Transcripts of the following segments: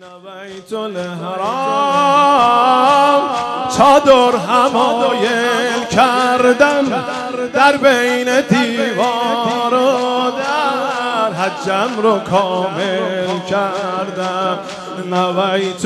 نویت الحرام چادر حمایل کردم در بین دیوار و در حجم رو کامل کردم. نویت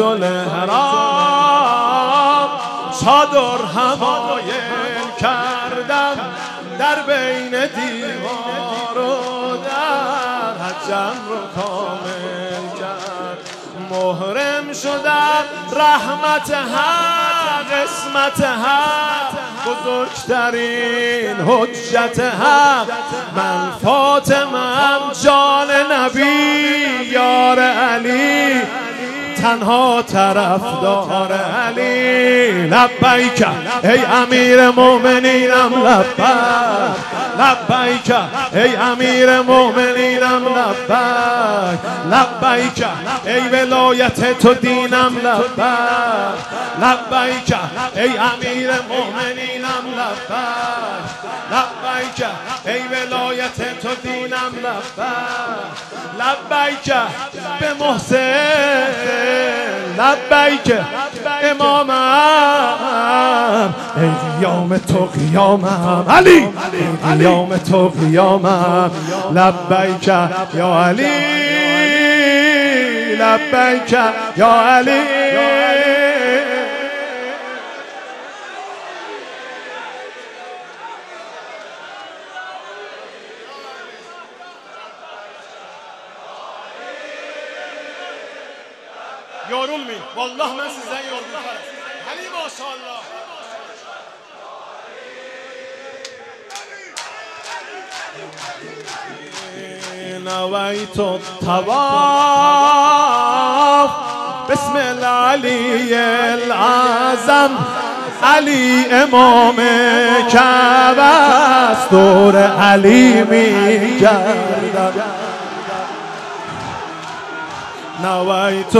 الحرام چادر حمایل کردم در بین دیوار و در حجم رو کامل کردم. محرم شدم رحمت حق قسمت حق بزرگترین حجت حق. من فاطمه‌ام جان نبی یار علی تنها طرفدار علی. لبیک ای امیر مومنینم لبیک لبیک ای امیر مومنینم لبیک لبیک ای ولایت تو دینم لبیک لبیک ای امیر مومنینم لبیک لبیک ای ولایت تو دینم لبیک لبیک به محسن لبیک امامم ای قیام تو قیامم علی ای قیام تو قیامم. لبیک یا علی لبیک یا علی. Yorulmayın. Vallahi ben sizden yorulmam. Ali maşallah. نويت الطواف بسم العلي العظم. علی امام کعبه است دور علی میگردم. نويت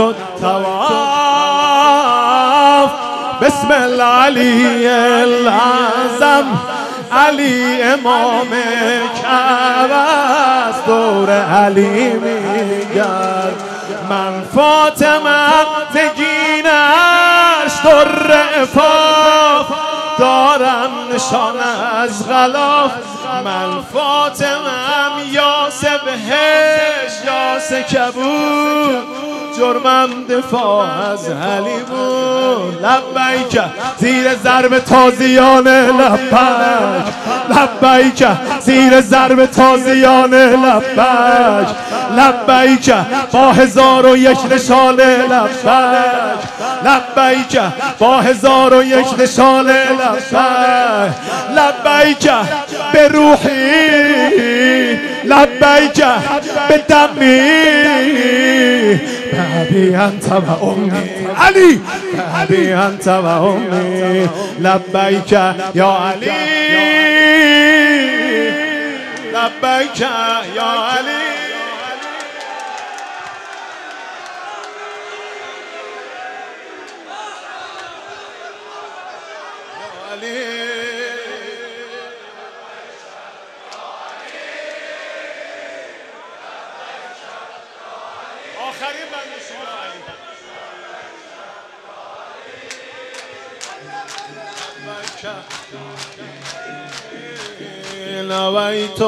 الطواف بسم العلي العظم. علی امام کعبه است دور علی میگرد. من فاطمه نگینش در عفاف دارم نشان از غلاف. من فاطمه‌ام یاس بهش یاس کبود جرمم دفاع از علی بود. لبیک زیر ضرب تازیان لبیک لبیک زیر ضرب تازیان لبیک لبیک با 1001 نشانه لبیک لبیک با 1001 نشانه لبیک لبیک به روحی لبیک به دمی ابي انت وامي علي ابي انت وامي. لبيك يا علي لبيك يا علي. آخرین بنده شما علی. نویت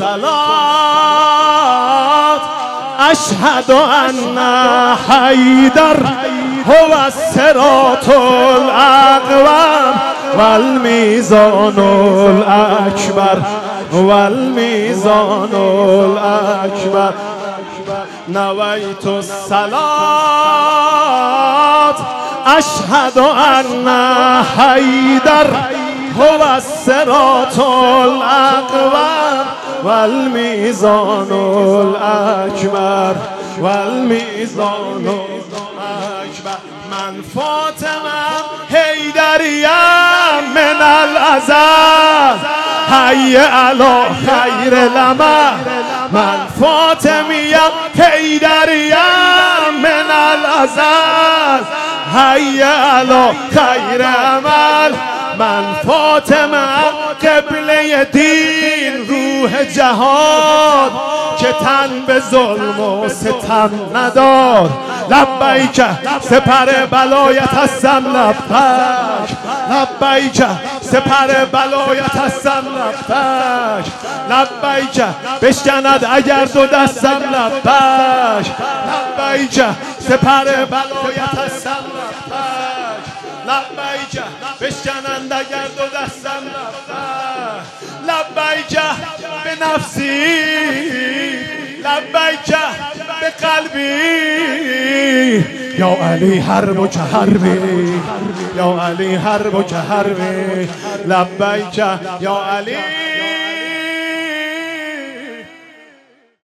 الصلاة اشهد ان حیدر هو الصراط الاقوم والمیزان الاکبر والمیزان الاکبر. نویت الصلاة اشهد ان حیدر هو الصراط الاقوم والمیزان الاکبر والمیزان الاکبر. من فاطمه حیدریم من الازل حی علی خیر العمل. من فاطمیم حیدریم من الازل حی علی خیر عمل. من فاطمه قبله دین روح جهاد که تن به ظلم و ستم نداد لبیک سپر بلایت هستم لبیک لبیک سپر بلایت هستم لبیک لبیک بشکند اگر دو دستم لبیک لبیک سپر بلایت هستم لبیک لبیک بشکنند اگر دو دستم لبیک به نفسی لبیک به قلبی یا علی حرب و که حربی یا علی حرب و که حربی لبیک یا علی